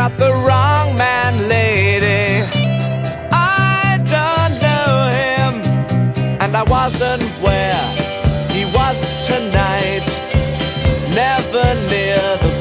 got the wrong man, lady. I don't know him, and I wasn't where he was tonight. Never near the